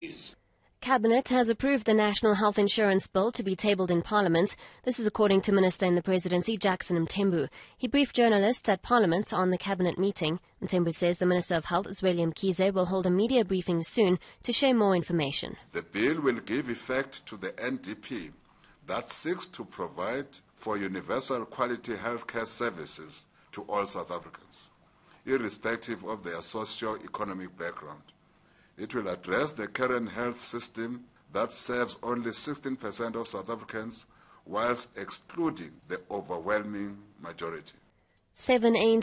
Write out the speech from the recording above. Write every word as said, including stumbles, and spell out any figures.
Cabinet has approved the National Health Insurance Bill to be tabled in Parliament. This is according to Minister in the Presidency, Jackson Mthembu. He briefed journalists at Parliament on the Cabinet meeting. Mthembu says the Minister of Health, Zweli Mkhize, will hold a media briefing soon to share more information. The bill will give effect to the N D P that seeks to provide for universal quality healthcare services to all South Africans, irrespective of their socio-economic background. It will address the current health system that serves only sixteen percent of South Africans, whilst excluding the overwhelming majority. Seven